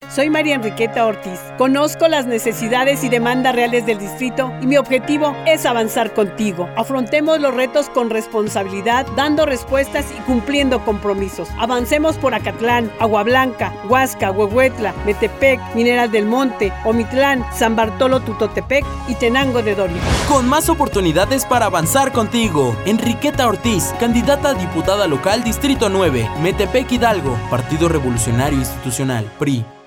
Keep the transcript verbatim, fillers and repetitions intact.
Soy María Enriqueta Ortiz. Conozco las necesidades y demandas reales del distrito y mi objetivo es avanzar contigo. Afrontemos los retos con responsabilidad, dando respuestas y cumpliendo compromisos. Avancemos por Acatlán, Agua Blanca, Huasca, Huehuetla, Metepec, Mineral del Monte, Omitlán, San Bartolo Tutotepec y Tenango de Doria. Con más oportunidades para avanzar contigo. Enriqueta Ortiz, candidata a diputada local Distrito nueve, Metepec Hidalgo, Partido Revolucionario Institucional, P R I.